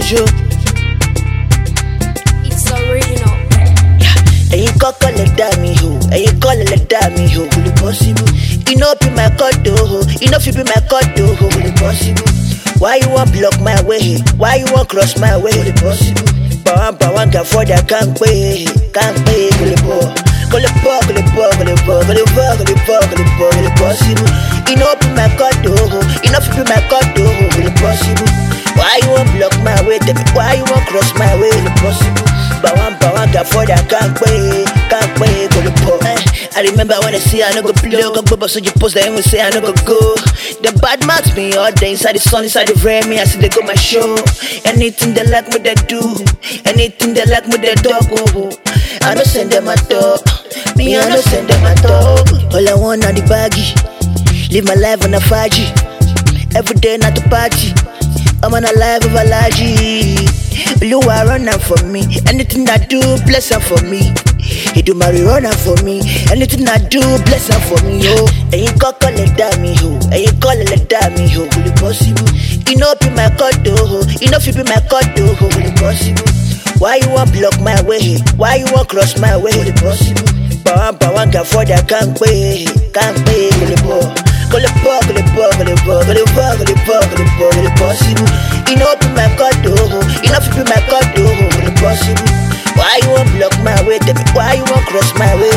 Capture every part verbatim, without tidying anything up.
Jojo. It's original. And you call it that me ho, and you call it that me ho. Will it possible? You know be my cut ho, you know if you be my cut ho. Will it possible? Why you want block my way? Why you want cross my way? Will it possible? Bawan bawan can afford that can't pay, can't pay. Will it po? Will it po? Will it po? Will it po? Will it po? Will it po? Will it po? Will it possible? You know be my cut ho, you know if you be my cut ho. Will it possible? Why you want block my way? Why you want cross my way? Will it possible? Bawan bawan can afford that can't pay, can't pay. Will it po? I remember when I say I no go play, go go but so you post that and we say I no go go. The bad mouth me all day inside the sun, inside the rain. Me I see they go my show. Anything they like me they do, anything they like me they talk. Oh, I no send them a talk, me I no send them a talk. All I want on the baggy, live my life on a faji. Every day not to party, I'm on a life of a largy. You are running for me, anything I do, bless her for me. He do marijuana for me, anything I do, bless her for me, yo. And you call it that me ho, and you call it that me ho. Will it possible? You know be my cut ho, you know if you be my cut ho. Will it possible? Why you want block my way? Why you want cross my way? Will it possible? Bawan bawan can afford that can't pay, can't pay. Will it po? Will it po? Will it po? Will it po? Will it po? Will it po? Will it po? Will it possible? You know be my cut ho, you know if you be my cut ho. Will it possible? Why you want block my way? Why you want cross my way?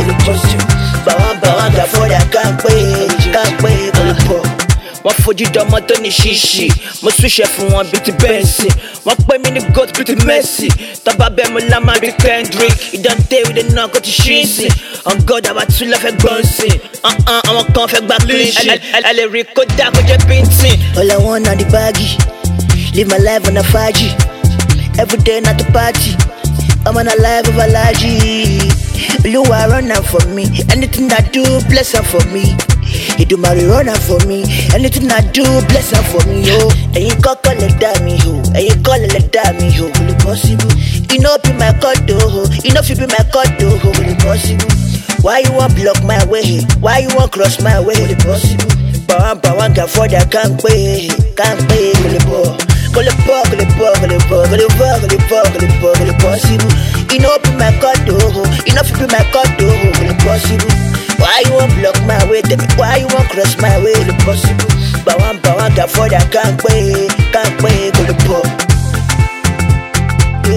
Bawan bawan can afford that can't pay, can't pay. Will it po? Wọ́n fojú dánmọ́ tó ní ṣíṣì, mo switch ẹ̀ fún wọn bíi ti bẹ́ǹsì. Wọ́n pè mí ní goat bíi ti Messi, tọ́ba bẹ́ẹ̀ mo lá máa bí Kendrick. Ìdánté ìdè náà kò ti ṣí sí. On God àwa tún lọ fẹ́ gbọ́n sí. Àwọn kan fẹ́ gba clean shit. Ẹ lè rí kódà kó jẹ́ painting. All I want na the baggy, live my life on a faji. Every day not to party, I'm on a life of a largy. You are running for me, anything I do, bless her for me. He do marijuana for me, anything I do, bless her for me, yo. And you call it that me ho, and you call it that me ho. Will it possible? You know be my cut ho, you know if you be my cut ho. Will it possible? Why you want block my way? Why you want cross my way? Will it possible? Bawan bawan can afford that can't pay, can't pay. Will it po? Will it po? Will it po? Will it po? Will it po? Will it po? Will it po? Will it possible? You know be my cut ho, you know if you be my cut ho. Will it possible? Why you want block my way? Why you want cross my way? Will it possible? Bawan bawan can afford that can't pay, can't pay. Will it po?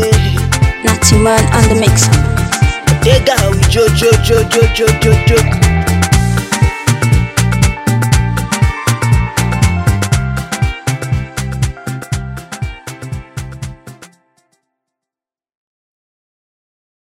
Natty Man on the mix. They got we jo jo jo jo jo jo jo.